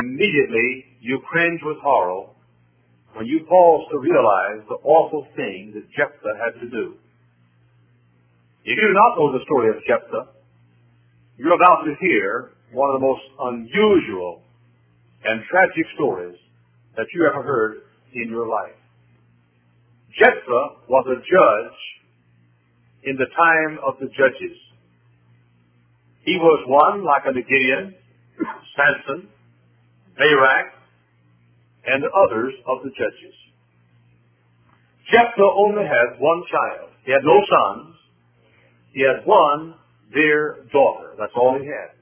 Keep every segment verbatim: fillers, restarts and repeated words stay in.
Immediately you cringe with horror when you pause to realize the awful thing that Jephthah had to do. If you do not know the story of Jephthah, you're about to hear one of the most unusual and tragic stories that you ever heard in your life. Jephthah was a judge in the time of the judges. He was one like a Gideon, Samson, Barak, and others of the judges. Jephthah only had one child. He had no sons. He had one dear daughter. That's all he had.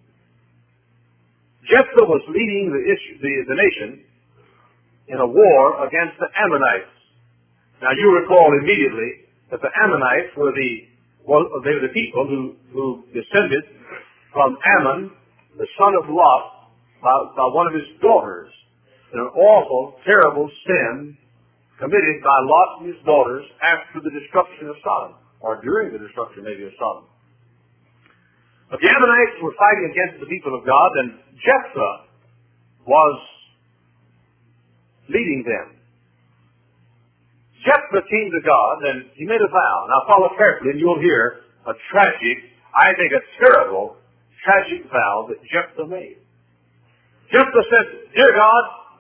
Jephthah was leading the, issue, the, the nation in a war against the Ammonites. Now you recall immediately that the Ammonites were the well, they were the people who, who descended from Ammon, the son of Lot, by, by one of his daughters, in an awful, terrible sin committed by Lot and his daughters after the destruction of Sodom, or during the destruction maybe of Sodom. But the Ammonites were fighting against the people of God, and Jephthah was leading them. Jephthah came to God, and he made a vow. Now follow carefully, and you'll hear a tragic, I think a terrible, tragic vow that Jephthah made. Jephthah said, "Dear God,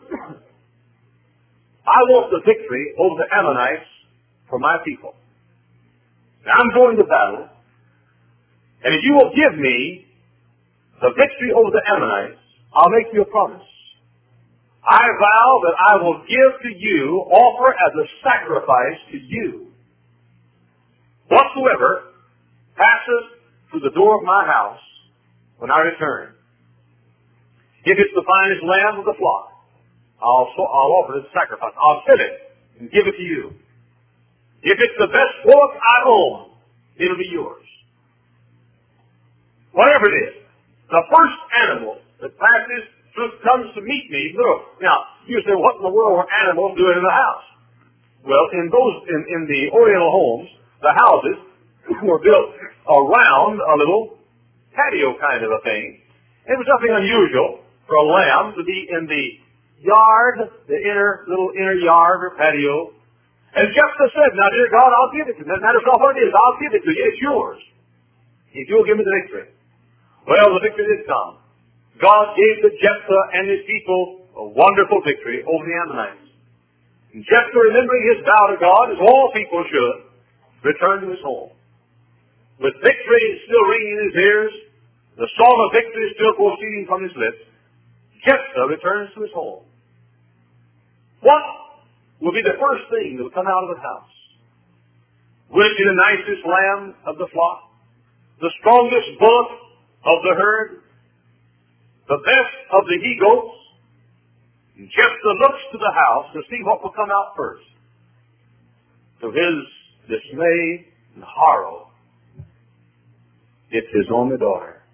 I want the victory over the Ammonites for my people. Now I'm going to battle, and if you will give me the victory over the Ammonites, I'll make you a promise. I vow that I will give to you, offer as a sacrifice to you, whatsoever passes through the door of my house when I return. If it's the finest lamb of the flock, I'll, I'll offer it as a sacrifice. I'll kill it and give it to you. If it's the best bullock I own, it'll be yours. Whatever it is, the first animal that passes through comes to meet me. Look, now you say, what in the world were animals doing in the house? Well, in those in, in the Oriental homes, the houses were built around a little patio kind of a thing. It was nothing unusual for a lamb to be in the yard, the inner little inner yard or patio. And Jephthah said, "Now, dear God, I'll give it to you. No matter what it is, I'll give it to you. It's yours, if you'll give me the victory." Well, the victory did come. God gave to Jephthah and his people a wonderful victory over the Ammonites. And Jephthah, remembering his vow to God, as all people should, returned to his home. With victory still ringing in his ears, the song of victory still proceeding from his lips, Jephthah returns to his home. What will be the first thing that will come out of the house? Will it be the nicest lamb of the flock? The strongest bullock of the herd? The best of the he-goats? And Jephthah looks to the house to see what will come out first. To his dismay and horror, it's his only daughter.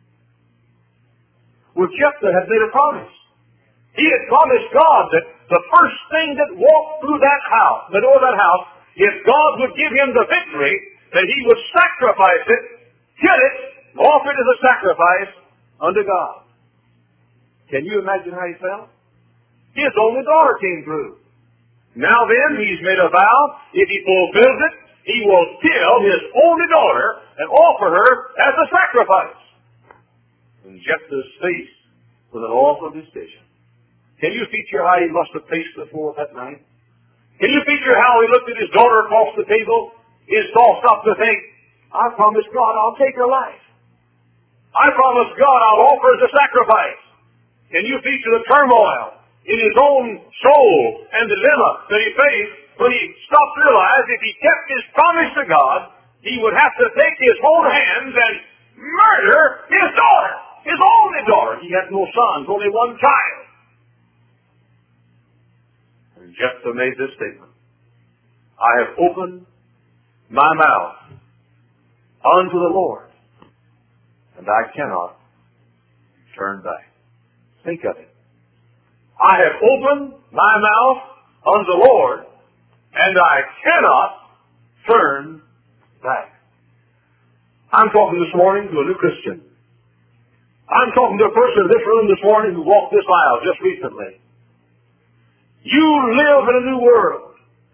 Well, Jephthah had made a promise. He had promised God that the first thing that walked through that house, the door of that house, if God would give him the victory, that he would sacrifice it, kill it, offer it as a sacrifice unto God. Can you imagine how he felt? His only daughter came through. Now then, he's made a vow, if he fulfills it, he will kill his only daughter and offer her as a sacrifice. And Jephthah's face was an awful decision. Can you feature how he must have paced the floor that night? Can you feature how he looked at his daughter across the table? His thoughts stopped to think, I promised God I'll take her life. I promised God I'll offer as a sacrifice. Can you feature the turmoil in his own soul and dilemma that he faced when he stopped to realize if he kept his promise to God, he would have to take his own hands and murder his daughter, his only daughter. He had no sons, only one child. And Jephthah made this statement, I have opened my mouth unto the Lord, and I cannot turn back. Think of it. I have opened my mouth unto the Lord, and I cannot turn back. I'm talking this morning to a new Christian. I'm talking to a person in this room this morning who walked this aisle just recently. You live in a new world.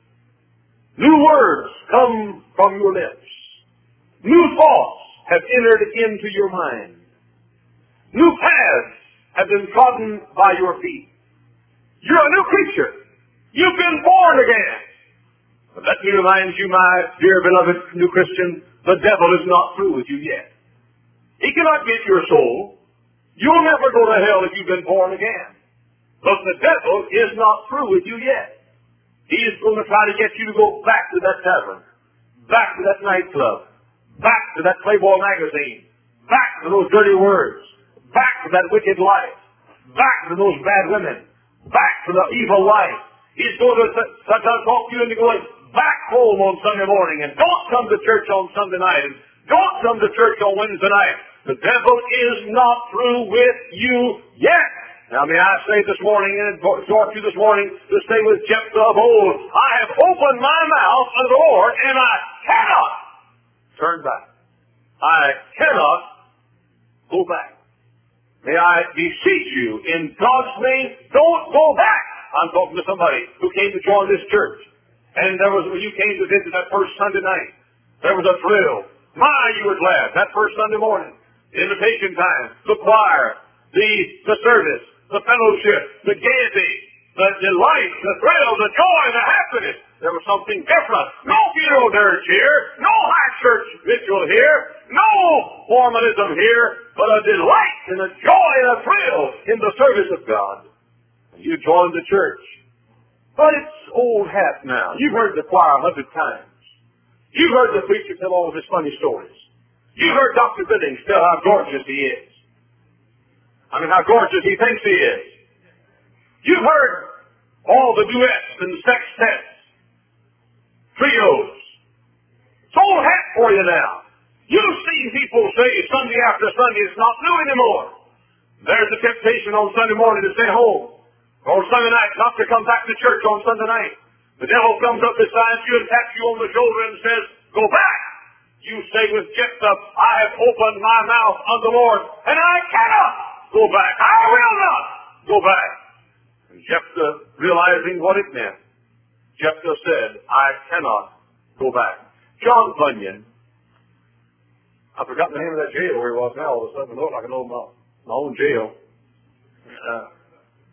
New words come from your lips. New thoughts have entered into your mind. New paths have been trodden by your feet. You're a new creature. You've been born again. But let me remind you, my dear beloved new Christian, the devil is not through with you yet. He cannot get your soul. You'll never go to hell if you've been born again. But the devil is not through with you yet. He's going to try to get you to go back to that tavern, back to that nightclub, back to that Playboy magazine, back to those dirty words, back to that wicked life, back to those bad women, back to the evil life. He's going to sometimes talk to you into going back home on Sunday morning, and don't come to church on Sunday night, and don't come to church on Wednesday night. The devil is not through with you yet. Now may I say this morning, and exhort you this morning to say with Jephthah of old, I have opened my mouth unto the Lord, and I cannot turn back. I cannot go back. May I beseech you, in God's name, don't go back. I'm talking to somebody who came to join this church. And there was, when you came to visit that first Sunday night, there was a thrill. My, you were glad. That first Sunday morning, invitation time, the choir, the, the service, the fellowship, the gaiety, the delight, the thrill, the joy, the happiness. There was something different. No funeral dirge here. No high church ritual here. No formalism here. But a delight and a joy and a thrill in the service of God. You joined the church. But it's old hat now. You've heard the choir a hundred times. You've heard the preacher tell all of his funny stories. You've heard Doctor Billings tell how gorgeous he is. I mean, how gorgeous he thinks he is. You've heard all the duets and sextets, trios. It's old hat for you now. You've seen people say Sunday after Sunday it's not new anymore. There's a temptation on Sunday morning to stay home. Or Sunday night, not to come back to church on Sunday night. The devil comes up beside you and taps you on the shoulder and says, go back. You say with Jephthah, I have opened my mouth unto the Lord, and I cannot go back. I will not go back. And Jephthah, realizing what it meant, Jephthah said, I cannot go back. John Bunyan, I forgot the name of that jail where he was now. All of a sudden, Lord, I can know my, my own jail. Uh,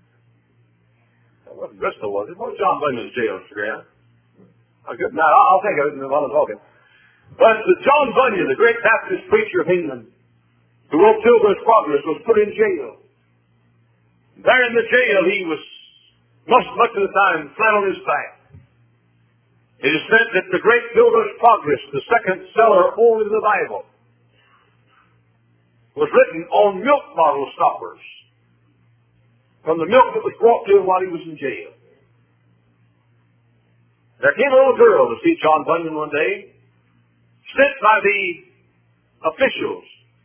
It wasn't Bristol, was it? What was John Bunyan's jail, Mister Graham? Oh, good. Now, I'll think of it while I'm talking. But John Bunyan, the great Baptist preacher of England, who wrote Pilgrim's Progress, was put in jail. There in the jail, he was, much, much of the time, flat on his back. It is said that the great Pilgrim's Progress, the second seller only of the Bible, was written on milk bottle stoppers from the milk that was brought to him while he was in jail. There came a little girl to see John Bunyan one day, sent by the officials,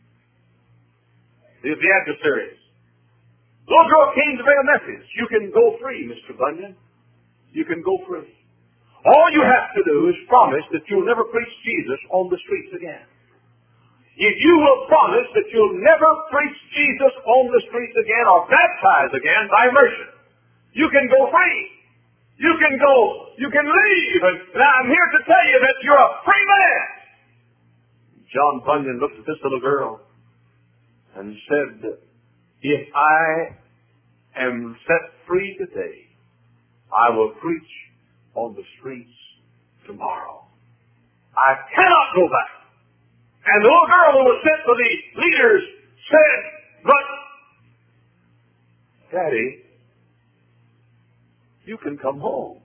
the, the adversaries. The little girl came to bring a message. You can go free, Mister Bunyan. You can go free. All you have to do is promise that you'll never preach Jesus on the streets again. If you will promise that you'll never preach Jesus on the streets again or baptize again by immersion, you can go free. You can go, you can leave. And I'm here to tell you that you're a free man. John Bunyan looked at this little girl and said, if I am set free today, I will preach on the streets tomorrow. I cannot go back. And the little girl who was sent for the leaders said, but, Daddy, you can come home.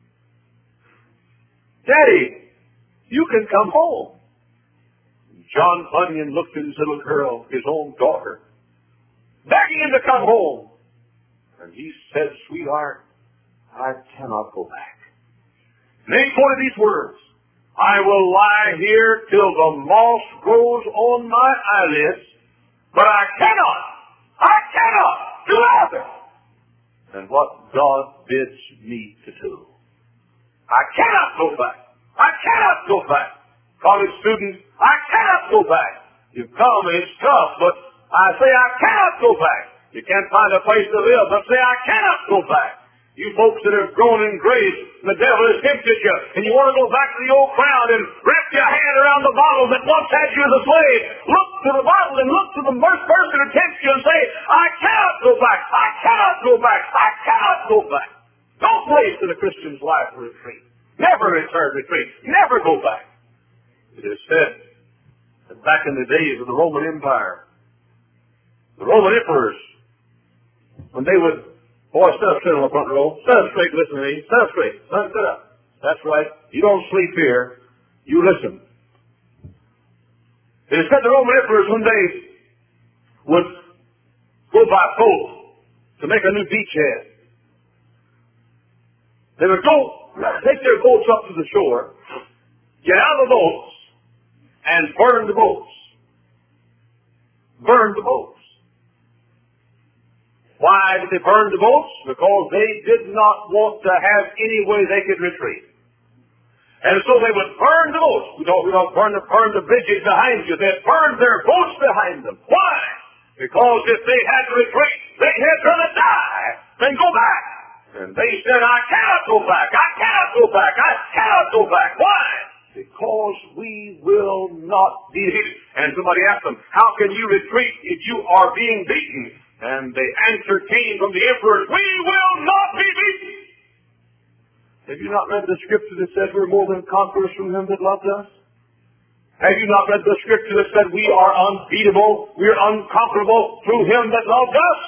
Daddy, you can come home. John Bunyan looked at his little girl, his own daughter, begging him to come home. And he said, sweetheart, I cannot go back. And then he quoted these words, I will lie here till the moss grows on my eyelids, but I cannot, I cannot do other than what God bids me to do. I cannot go back. I cannot go back. College students, I cannot go back. You've come and it's tough, but I say I cannot go back. You can't find a place to live, but say I cannot go back. You folks that have grown in grace, the devil has tempted you, and you want to go back to the old crowd and wrap your hand around the bottle that once had you as a slave. Look to the bottle and look to the first person who tempts you and say, I cannot go back. I cannot go back. I cannot go back. No place in a Christian's life for retreat. Never return retreat. Never go back. It is said that back in the days of the Roman Empire, the Roman emperors, when they would, boy, stand up straight on the front row, stand up straight, listen to me, stand up straight, stand up. That's right. You don't sleep here. You listen. It is said the Roman emperors, when they would go by boat to make a new beachhead, they would go, take their boats up to the shore, get out of the boats, and burn the boats. Burn the boats. Why did they burn the boats? Because they did not want to have any way they could retreat. And so they would burn the boats. We don't, we don't burn, the, burn the bridges behind you. They'd burn their boats behind them. Why? Because if they had to retreat, they had to die and go back. And they said, I cannot go back. I cannot go back. I cannot go back. Why? Because we will not be defeated. And somebody asked them, how can you retreat if you are being beaten? And the answer came from the emperors, we will not be beaten. Have you not read the scripture that says we're more than conquerors through him that loved us? Have you not read the scripture that said we are unbeatable, we are unconquerable through him that loved us?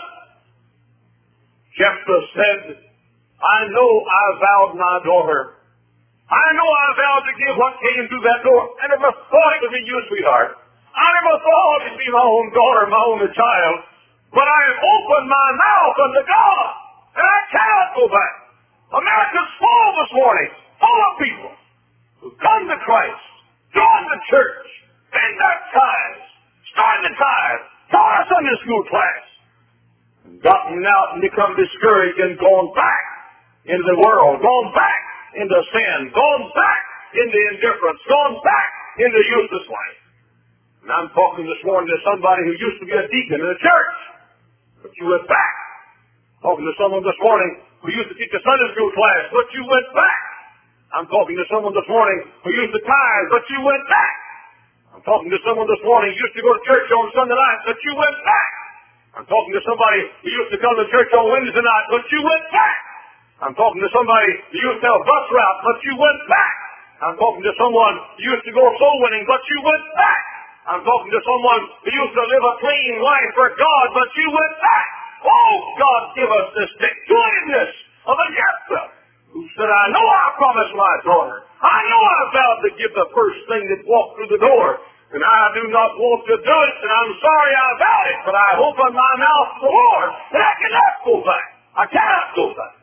Jephthah said, I know I vowed my daughter. I know I vowed to give what came through that door. I never thought it would be you, sweetheart. I never thought it would be my own daughter, my only child. But I have opened my mouth unto God, and I cannot go back. America's full this morning, full of people who come to Christ, join the church, been baptized, started the tithe, taught a Sunday school class, and gotten out and become discouraged and gone back into the world, gone back into sin, gone back into indifference, gone back into useless life. And I'm talking this morning to somebody who used to be a deacon in a church, but you went back. Talking to someone this morning who used to teach a Sunday school class, but you went back. I'm talking to someone this morning who used to tithe, but you went back. I'm talking to someone this morning who used to go to church on Sunday night, but you went back. I'm talking to somebody who used to come to church on Wednesday night, but you went back. I'm talking to somebody who used to have a bus route, but you went back. I'm talking to someone who used to go soul winning, but you went back. I'm talking to someone who used to live a clean life for God, but you went back. Oh, God, give us this stick-to-itiveness of a Jephthah who said, I know I promised my daughter. I know I vowed to give the first thing that walked through the door. And I do not want to do it, and I'm sorry I vowed it, but I open my mouth to the Lord, and I cannot go back. I cannot go back.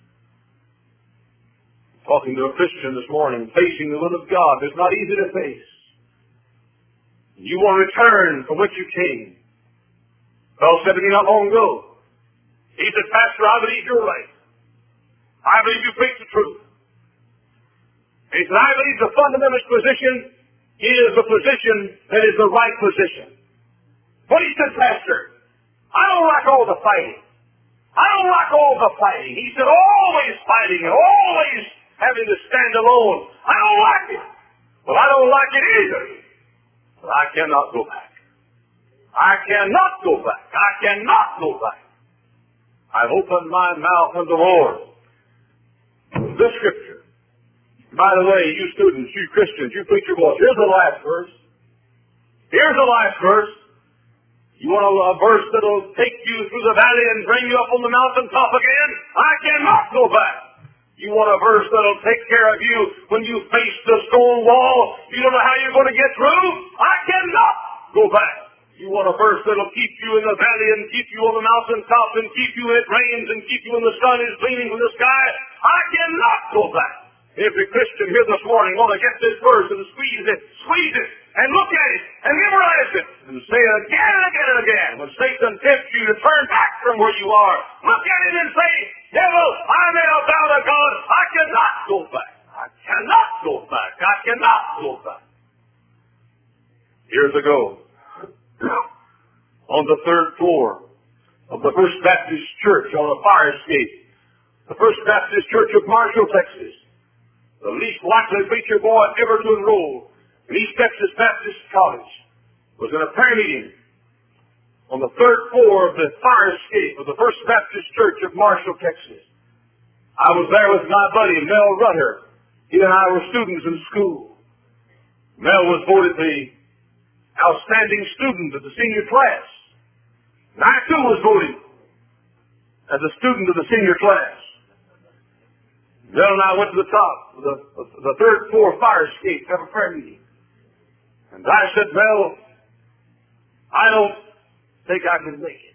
Talking to a Christian this morning, facing the will of God is not easy to face. You want to return from which you came. Well said to me not long ago. He said, Pastor, I believe you're right. I believe you preach the truth. He said, I believe the fundamentalist position is the position that is the right position. But he said, Pastor, I don't like all the fighting. I don't like all the fighting. He said, always fighting and always having to stand alone. I don't like it. Well, I don't like it either. But I cannot go back. I cannot go back. I cannot go back. I've opened my mouth unto the Lord. This scripture. By the way, you students, you Christians, you preacher boys, here's the last verse. Here's the last verse. You want a, a verse that'll take you through the valley and bring you up on the mountaintop again? I cannot go back. You want a verse that'll take care of you when you face the stone wall? You don't know how you're going to get through? I cannot go back. You want a verse that'll keep you in the valley and keep you on the mountaintop and keep you when it rains and keep you when the sun is gleaming from the sky? I cannot go back. Every Christian here this morning want to get this verse and squeeze it, squeeze it, and look at it, and memorize it, and say it again and again and again. When Satan tempts you to turn back from where you are, look at it and say, devil, I may have vowed to God, I cannot go back. I cannot go back. I cannot go back. Years ago, on the third floor of the First Baptist Church on a fire escape. The First Baptist Church of Marshall, Texas. The least likely preacher boy ever to enroll in East Texas Baptist College was in a prayer meeting on the third floor of the fire escape of the First Baptist Church of Marshall, Texas. I was there with my buddy, Mel Rutter. He and I were students in school. Mel was voted the outstanding student of the senior class. And I too was voted as a student of the senior class. Mel and I went to the top of the, of the third floor fire escape to have a prayer meeting. And I said, Mel, I don't think I can make it.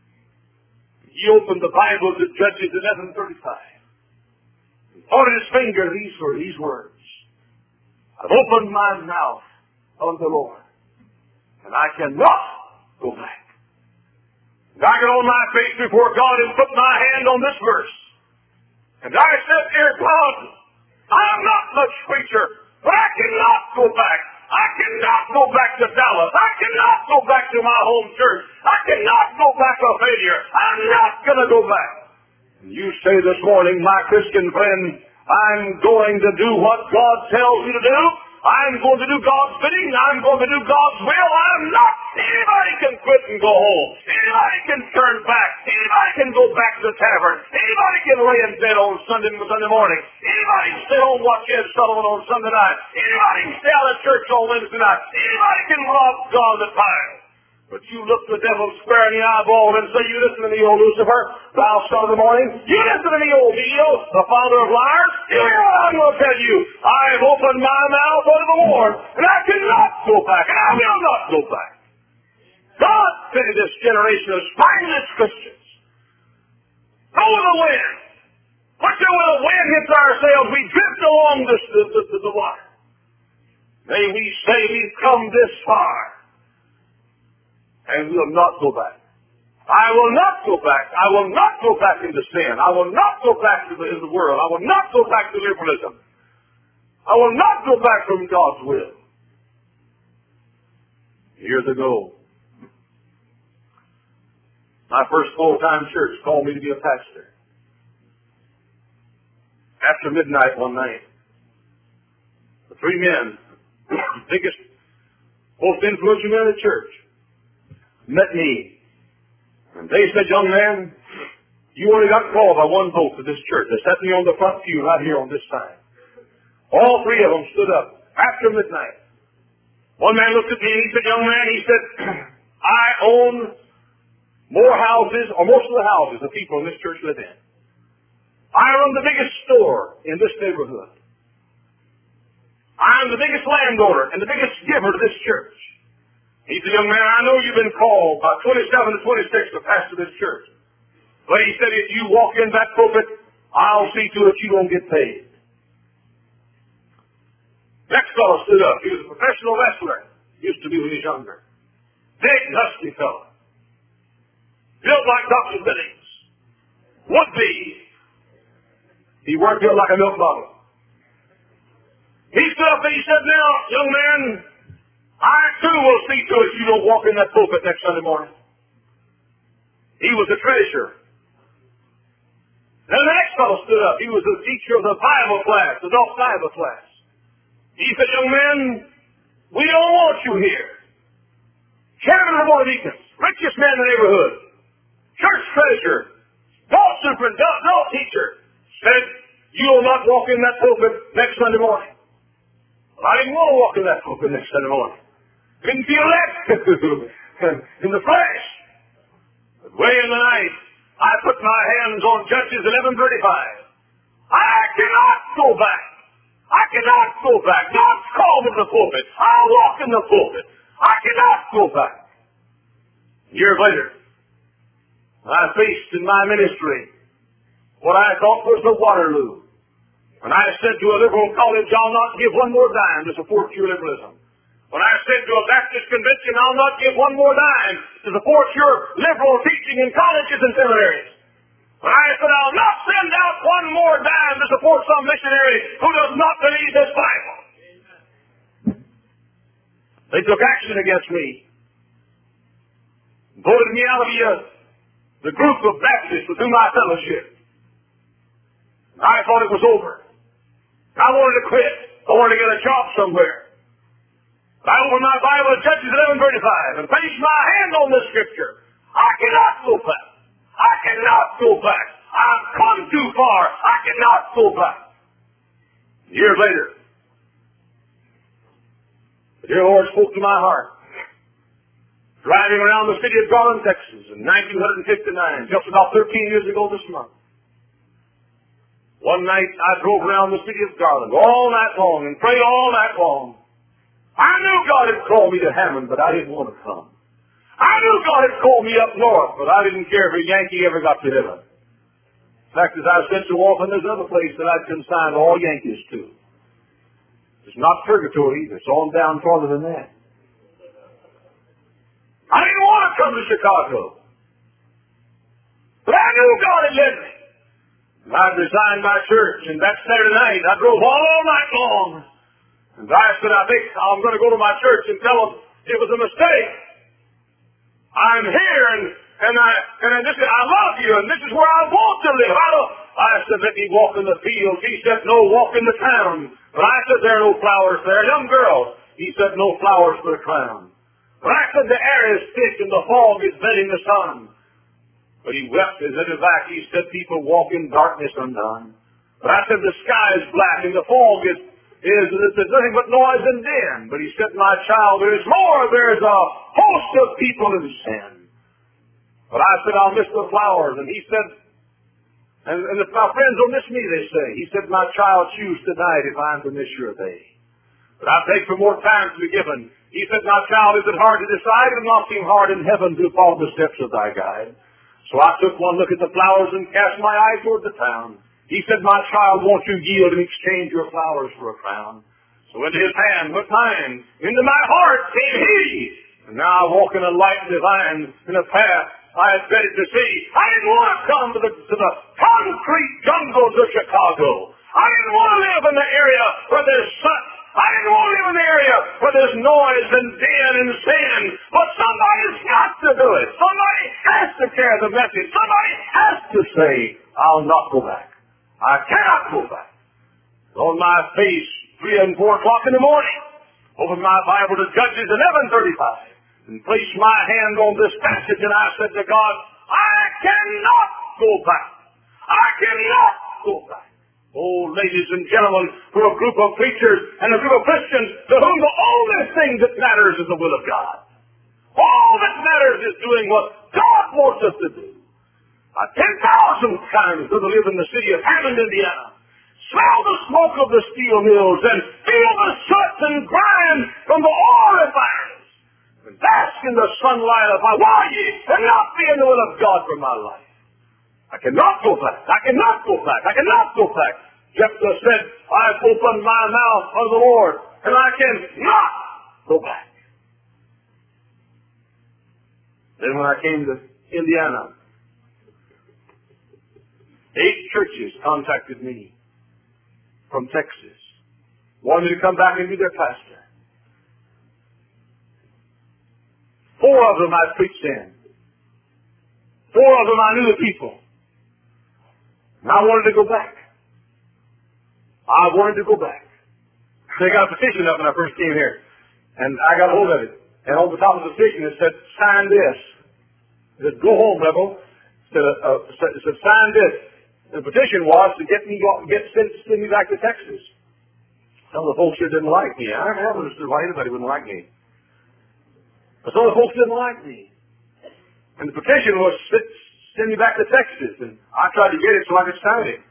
He opened the Bible to Judges eleven thirty-five. He pointed his finger, these were these words. I've opened my mouth unto the Lord, and I cannot go back. And I got on my face before God and put my hand on this verse. And I said, dear God, I'm not much preacher, but I cannot go back. I cannot go back to Dallas. I cannot go back to my home church. I cannot go back a failure. I'm not going to go back. And you say this morning, my Christian friend, I'm going to do what God tells me to do. I'm going to do God's bidding. I'm going to do God's will. I'm not. Anybody can quit and go home. Anybody can turn back. Anybody can go back to the tavern. Anybody can lay in bed on Sunday, Sunday morning. Anybody can stay home watch Ed Sullivan on Sunday night. Anybody can stay out of church on Wednesday night. Anybody can rob God at times. But you look the devil square in the eyeball and say, you listen to me, old Lucifer, thou son of the morning. You listen to me, old Dio, the father of liars. Hear what I'm going to tell you. I've opened my mouth unto the Lord, and I cannot go back, and I will not go back. God fitted this generation of spineless Christians. Go with the wind. Whichever way the wind hits our sails, we drift along the, the, the, the water. May we say we've come this far, and will not go back. I will not go back. I will not go back into sin. I will not go back to the, in the world. I will not go back to liberalism. I will not go back from God's will. Years ago, my first full-time church called me to be a pastor. After midnight one night, the three men, biggest, most influential men in the church, met me. And they said, young man, you only got called by one vote to this church. They set me on the front pew right here on this side. All three of them stood up after midnight. One man looked at me and he said, young man, he said, I own more houses, or most of the houses the people in this church live in. I run the biggest store in this neighborhood. I'm the biggest landowner and the biggest giver to this church. He said, young man, I know you've been called by twenty-seven to twenty-six to pastor this church. But he said, if you walk in that pulpit, I'll see to it you don't get paid. Next fellow stood up. He was a professional wrestler. Used to be when he was younger. Big, husky fellow. Built like Doctor Billings. Would be. He worked built like a milk bottle. He stood up and he said, now, young man, I too will see to it you don't walk in that pulpit next Sunday morning. He was the treasurer. Then the next fellow stood up. He was the teacher of the Bible class, the adult Bible class. He said, young man, we don't want you here. Chairman of the Board of Deacons, richest man in the neighborhood, church treasurer, adult superintendent, adult teacher, said, you will not walk in that pulpit next Sunday morning. Well, I didn't want to walk in that pulpit next Sunday morning. Didn't feel that in the flesh. But way in the night, I put my hands on Judges eleven thirty-five. I cannot go back. I cannot go back. God's called in the pulpit. I'll walk in the pulpit. I cannot go back. Years later, I faced in my ministry what I thought was the Waterloo. When I said to a liberal college, I'll not give one more dime to support your liberalism. When I said to a Baptist convention, I'll not give one more dime to support your liberal teaching in colleges and seminaries. When I said, I'll not send out one more dime to support some missionary who does not believe this Bible. They took action against me. voted me out of the, uh, the group of Baptists with whom I fellowship. I thought it was over. I wanted to quit. I wanted to get a job somewhere. I opened my Bible at Judges eleven thirty-five and placed my hand on the scripture. I cannot go back. I cannot go back. I've come too far. I cannot go back. Years later, the dear Lord spoke to my heart. Driving around the city of Garland, Texas in nineteen fifty-nine, just about thirteen years ago this month. One night I drove around the city of Garland all night long and prayed all night long. I knew God had called me to Hammond, but I didn't want to come. I knew God had called me up north, but I didn't care if a Yankee ever got to heaven. In fact, as I've said so often, there's another place that I'd consign all Yankees to. It's not purgatory either. It's on down farther than that. I didn't want to come to Chicago. But I knew God had led me. I resigned my church, and that Saturday night I drove all night long. And I said, I think I'm going to go to my church and tell them it was a mistake. I'm here, and and I and I, this, I love you, and this is where I want to live. I, don't, I said, let me walk in the fields. He said, no, walk in the town. But I said, there are no flowers there. Young girls. He said, no flowers for a crown. But I said, the air is thick, and the fog is vetting the sun. But he wept as in his back. He said, people walk in darkness undone. But I said, the sky is black, and the fog is is there's nothing but noise and din. But he said, my child, there is more. There is a host of people in sin. But I said, I'll miss the flowers. And he said, and, and if my friends will miss me, they say. He said, my child, choose tonight if I'm to miss your day. But I beg for more time to be given. He said, my child, is it hard to decide? It will not seem hard in heaven to follow the steps of thy guide. So I took one look at the flowers and cast my eye toward the town. He said, my child, won't you yield and exchange your flowers for a crown? So into his hand went mine. Into my heart came he. And now I walk in a light divine, in a path I had dreaded to see. I didn't want to come to the, to the concrete jungles of Chicago. I didn't want to live in the area where there's sun. I didn't want to live in the area where there's noise and din and sin. But somebody's got to do it. Somebody has to carry the message. Somebody has to say, I'll not go back. I cannot go back. On my face, three and four o'clock in the morning, open my Bible to Judges eleven thirty-five, and place my hand on this passage, and I said to God, I cannot go back. I cannot go back. Oh, ladies and gentlemen, for a group of preachers and a group of Christians to whom the only thing that matters is the will of God. All that matters is doing what God wants us to do. A ten thousand times to live in the city of Hammond, Indiana. Smell the smoke of the steel mills and feel the soot and grime from the oil refineries. And bask in the sunlight of Hawaii and not be in the will of God for my life. I cannot go back. I cannot go back. I cannot go back. Jephthah said, I've opened my mouth unto the Lord, and I cannot go back. Then when I came to Indiana, eight churches contacted me from Texas, wanted to come back and be their pastor. Four of them I preached in. Four of them I knew the people. And I wanted to go back. I wanted to go back. They got a petition up when I first came here. And I got hold of it. And on the top of the petition it said, sign this. It said, go home, rebel. It said, uh, it said, sign this. The petition was to get me get send, send me back to Texas. Some of the folks here didn't like me. I never understood why anybody wouldn't like me. But some of the folks didn't like me. And the petition was send me back to Texas. And I tried to get it so I could sign it.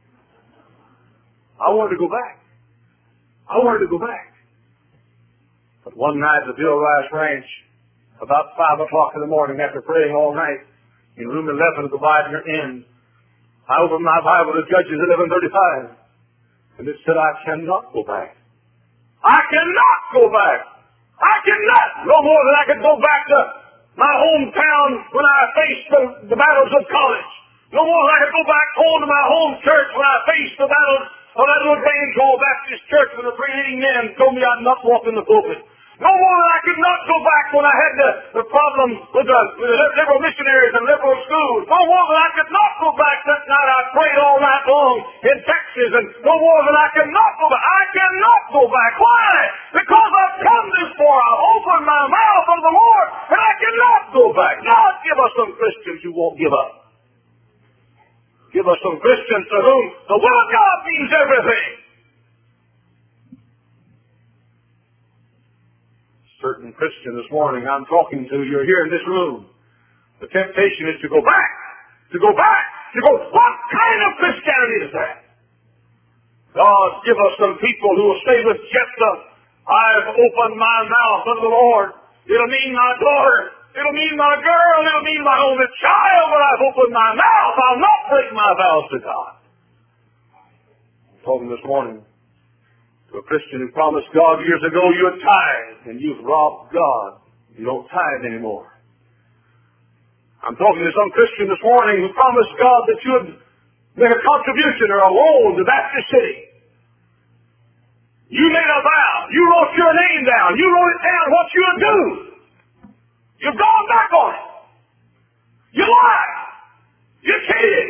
I wanted to go back. I wanted to go back. But one night at the Bill Rice Ranch, about five o'clock in the morning, after praying all night, in room eleven of the Widener Inn, I opened my Bible to Judges eleven thirty-five, and it said, I cannot go back. I cannot go back. I cannot. No more than I could go back to my hometown when I faced the, the battles of college. No more than I could go back home to my home church when I faced the battles of that little Grange Hall Baptist Church when the three leading men told me I'd not walk in the pulpit. No more than I could not go back when I had the, the problem with the, with the liberal missionaries and liberal schools. No more than I could not go back that night I prayed all night long in Texas. And no more than I could not go back. I cannot go back. Why? Because I've come this far. I've opened my mouth unto the Lord, and I cannot go back. God, give us some Christians who won't give up. Give us some Christians to whom the will of God means everything. Certain Christian this morning I'm talking to, you're here in this room. The temptation is to go back, to go back, to go, what kind of Christianity is that? God, give us some people who will say with Jephthah, I've opened my mouth unto the Lord. It'll mean my daughter, it'll mean my girl, it'll mean my only child, but I've opened my mouth. I'll not break my vows to God. I'm talking this morning to a Christian who promised God years ago you would tithe, and you've robbed God. You don't tithe anymore. I'm talking to some Christian this morning who promised God that you would make a contribution or a loan to Baptist City. You made a vow. You wrote your name down. You wrote it down what you would do. You've gone back on it. You lied. You cheated.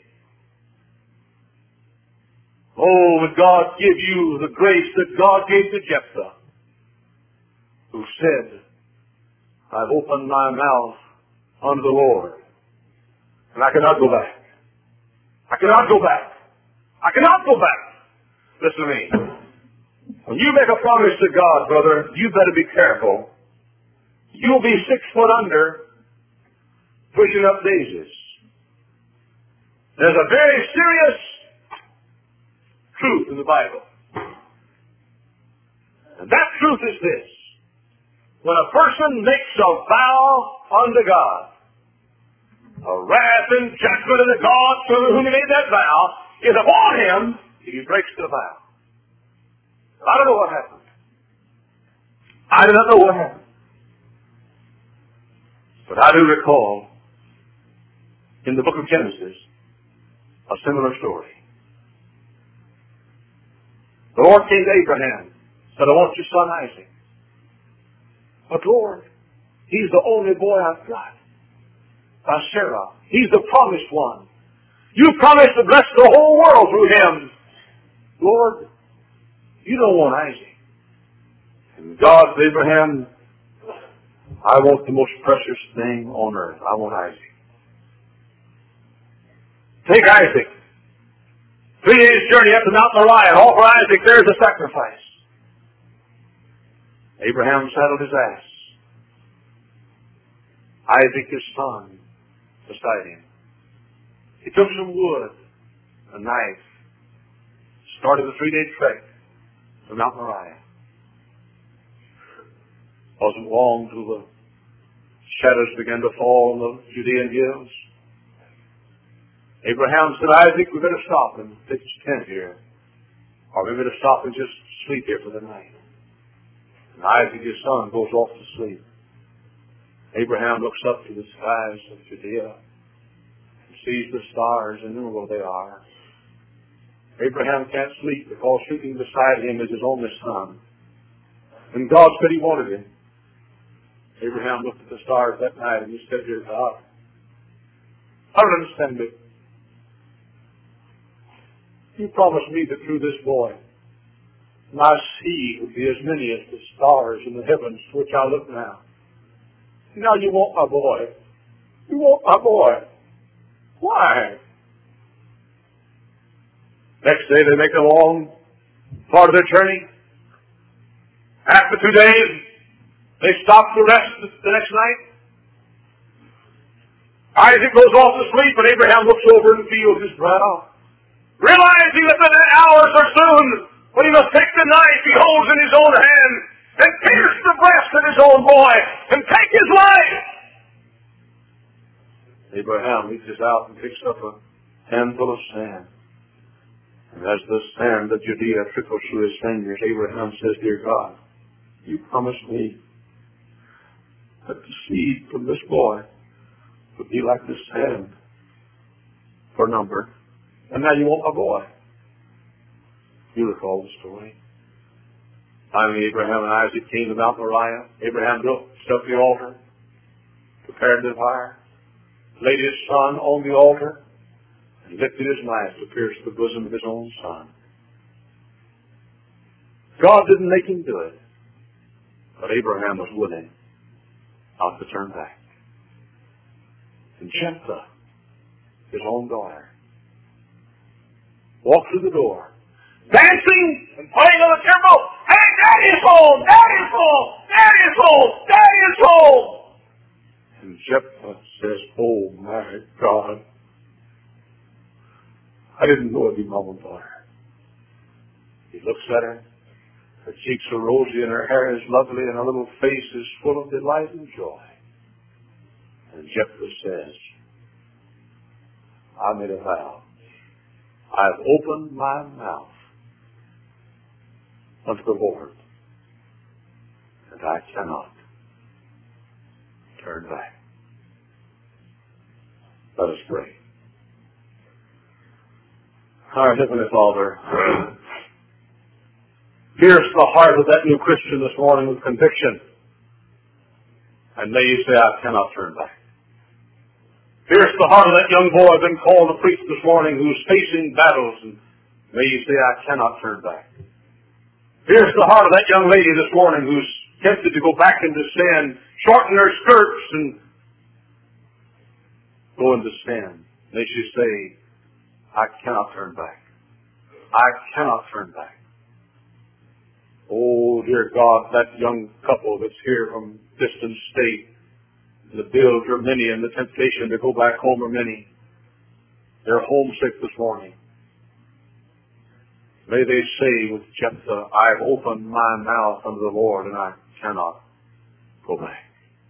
Oh, would God give you the grace that God gave to Jephthah, who said, I've opened my mouth unto the Lord, and I cannot go back. I cannot go back. I cannot go back. Listen to me. When you make a promise to God, brother, you better be careful. You'll be six foot under, pushing up daisies. There's a very serious truth in the Bible. And that truth is this. When a person makes a vow unto God, a wrath and judgment of the God to whom he made that vow is upon him if he breaks the vow. I don't know what happened. I do not know what happened. But I do recall in the book of Genesis a similar story. The Lord came to Abraham, said, I want your son Isaac. But Lord, he's the only boy I've got. By Sarah, he's the promised one. You promised to bless the whole world through him. Lord, you don't want Isaac. And God said, Abraham, I want the most precious thing on earth. I want Isaac. Take Isaac. Three days' journey up to Mount Moriah, and offer Isaac. There's a sacrifice. Abraham saddled his ass. Isaac, his son, beside him. He took some wood, a knife, started a three-day trek to Mount Moriah. Wasn't long till the shadows began to fall on the Judean hills. Abraham said, Isaac, we better stop and pitch a tent here. Or we better stop and just sleep here for the night. And Isaac, his son, goes off to sleep. Abraham looks up to the skies of Judea and sees the stars, and innumerable they are. Abraham can't sleep because sleeping beside him is his only son. And God said he wanted him. Abraham looked at the stars that night and he said, Dear God, I don't understand it. You promised me that through this boy, my seed would be as many as the stars in the heavens to which I look now. Now you want my boy. You want my boy. Why? Next day they make a long part of their journey. After two days, they stop to rest the next night. Isaac goes off to sleep, and Abraham looks over and feels his brow, realizing that the hours are soon when he must take the knife he holds in his own hand and pierce the breast of his own boy and take his life. Abraham reaches out and picks up a handful of sand. And as the sand of Judea trickles through his fingers, Abraham says, Dear God, you promised me that the seed from this boy would be like the sand for number. And now you want my boy. You recall the story. Finally, Abraham and Isaac came to Mount Moriah. Abraham built, set up the altar, prepared the fire, laid his son on the altar, and lifted his knife to pierce the bosom of his own son. God didn't make him do it, but Abraham was willing not to turn back. And Jephthah, his own daughter, walked through the door, dancing and playing on the temple. Hey, Daddy's home! Daddy's home! Daddy's home! Daddy's home! And Jephthah says, oh my God, I didn't know it'd be Mom and daughter. He looks at her. Her cheeks are rosy and her hair is lovely and her little face is full of delight and joy. And Jephthah says, I made a vow. I've opened my mouth unto the Lord, and I cannot turn back. Let us pray. Our Heavenly Father, pierce the heart of that new Christian this morning with conviction, and may you say, I cannot turn back. Pierce the heart of that young boy been called to preach this morning who's facing battles, and may you say, I cannot turn back. Pierce the heart of that young lady this morning who's tempted to go back into sin, shorten her skirts and go into sin. May she say, I cannot turn back. I cannot turn back. Oh, dear God, that young couple that's here from distant state, the bills are many and the temptation to go back home are many. They're homesick this morning. May they say with Jephthah, I've opened my mouth unto the Lord and I cannot go back.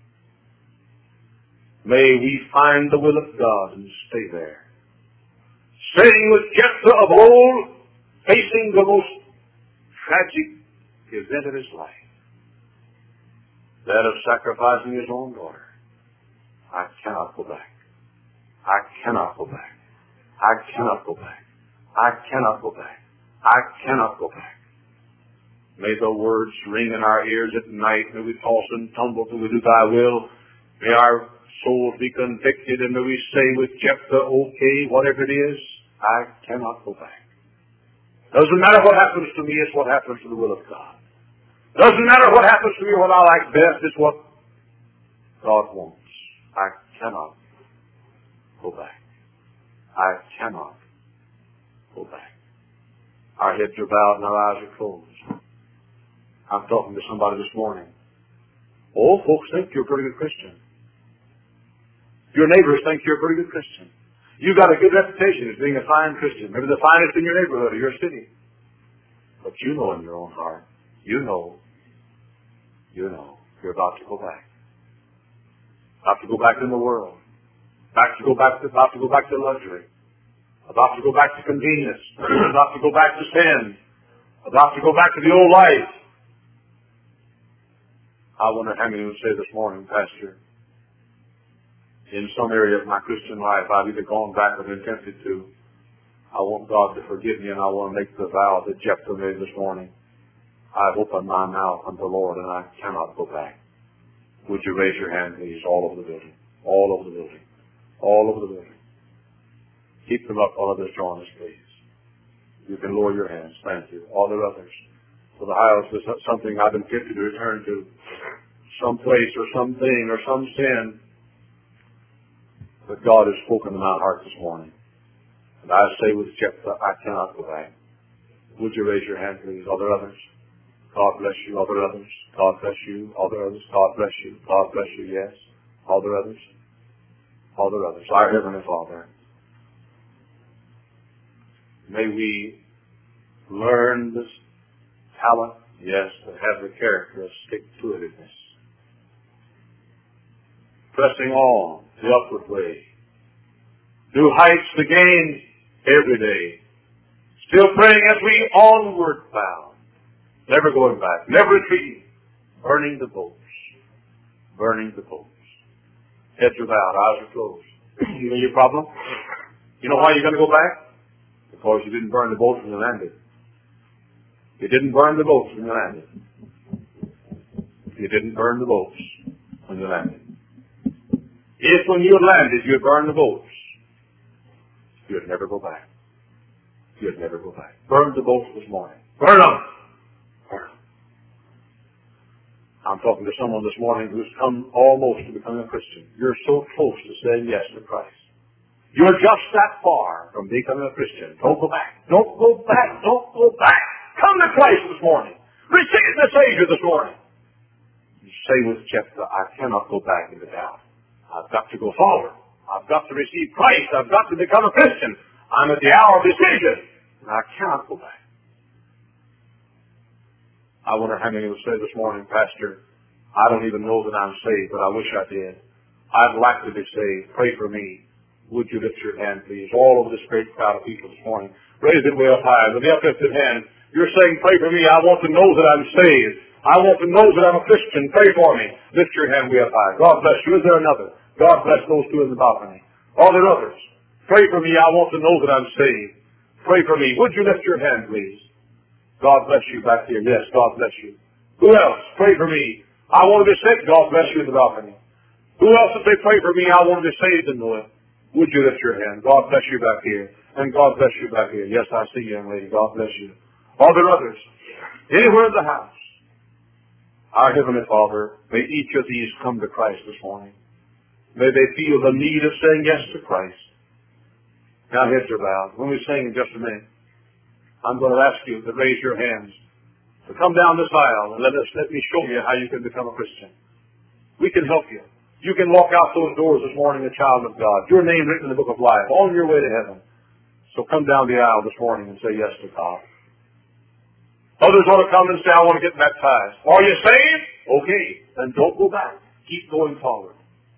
May we find the will of God and stay there. Saying with Jephthah of old, facing the most tragic event of his life, that of sacrificing his own daughter. I cannot go back. I cannot go back. I cannot go back. I cannot go back. I cannot go back. May the words ring in our ears at night. May we toss and tumble till we do thy will. May our souls be convicted and may we say with Jephthah, okay, whatever it is, I cannot go back. Doesn't matter what happens to me, it's what happens to the will of God. Doesn't matter what happens to me, what I like best, it's what God wants. I cannot go back. I cannot go back. Our heads are bowed and our eyes are closed. I'm talking to somebody this morning. Oh, folks think you're a pretty good Christian. Your neighbors think you're a pretty good Christian. You've got a good reputation as being a fine Christian, maybe the finest in your neighborhood or your city. But you know in your own heart, you know, you know, you're about to go back. About to go back in the world. About to go back to, about to go back to luxury. About to go back to convenience. About to go back to sin. About to go back to the old life. I wonder how many would say this morning, Pastor, in some area of my Christian life, I've either gone back or been tempted to. I want God to forgive me and I want to make the vow that Jephthah made this morning. I've opened my mouth unto the Lord and I cannot go back. Would you raise your hand, please, all over the building? All over the building. All over the building. Keep them up while others join us, please. You can lower your hands. Thank you. All the others. For the house is something I've been tempted to return to. Some place or something or some sin. But God has spoken to my heart this morning. And I say with Jephthah, I cannot go back. Would you raise your hand, please? Are there others? God bless you. Are there others? God bless you. Are there others? God bless you. God bless you. Yes. Are there others? Are there others? Our Heavenly Father, may we learn this talent, yes, to have the character of stick-to-itiveness. Pressing on the upward way. New heights to gain every day. Still praying as we onward bound. Never going back. Never retreating. Burning the boats. Burning the boats. Heads are bowed. Eyes are closed. You know your problem? You know why you're going to go back? Because you didn't burn the boats when you landed. You didn't burn the boats when you landed. you didn't burn the boats when you landed. If when you had landed you had burned the boats, you'd never go back. You'd never go back. Burn the boats this morning. Burn them! Burn them. I'm talking to someone this morning who's come almost to becoming a Christian. You're so close to saying yes to Christ. You're just that far from becoming a Christian. Don't go back. Don't go back. Don't go back. Come to Christ this morning. Receive the Savior this morning. You say with Jephthah, I cannot go back into doubt. I've got to go forward. I've got to receive Christ. I've got to become a Christian. I'm at the hour of decision, and I cannot go back. I wonder how many will say this morning, Pastor, I don't even know that I'm saved, but I wish I did. I'd like to be saved. Pray for me. Would you lift your hand, please? All over this great crowd of people this morning. Raise it way up high. With the uplifted hand, you're saying, pray for me. I want to know that I'm saved. I want to know that I'm a Christian. Pray for me. Lift your hand way up high. God bless you. Is there another? God bless those two in the balcony. Are there others? Pray for me. I want to know that I'm saved. Pray for me. Would you lift your hand, please? God bless you back here. Yes, God bless you. Who else? Pray for me. I want to be saved. God bless you in the balcony. Who else would say, pray for me? I want to be saved and know it. Would you lift your hand? God bless you back here. And God bless you back here. Yes, I see you, young lady. God bless you. Are there others? Anywhere in the house? Our Heavenly Father, may each of these come to Christ this morning. May they feel the need of saying yes to Christ. Now heads are bowed. When we sing in just a minute, I'm going to ask you to raise your hands, to come down this aisle and let us let me show you how you can become a Christian. We can help you. You can walk out those doors this morning a child of God. Your name written in the book of life, on your way to heaven. So come down the aisle this morning and say yes to God. Others want to come and say, I want to get baptized. Are you saved? Okay. Then don't go back. Keep going forward.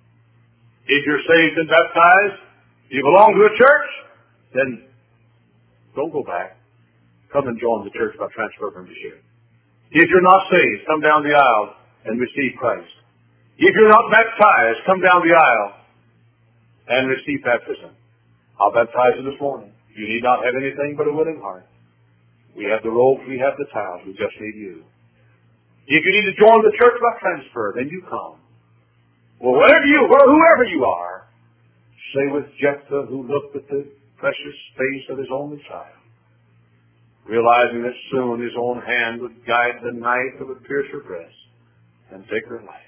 If you're saved and baptized, you belong to a church, then don't go back. Come and join the church by transfer from the ship. If you're not saved, come down the aisle and receive Christ. If you're not baptized, come down the aisle and receive baptism. I'll baptize you this morning. You need not have anything but a willing heart. We have the robes, we have the towels, we just need you. If you need to join the church by transfer, then you come. Well, whatever you, whoever you are, say with Jephthah, who looked at the precious face of his only child, realizing that soon his own hand would guide the knife that would pierce her breast and take her life.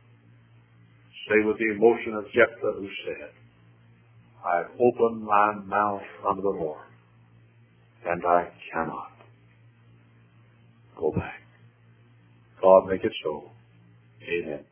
Say with the emotion of Jephthah, who said, I've opened my mouth unto the Lord, and I cannot go back. God make it so. Amen.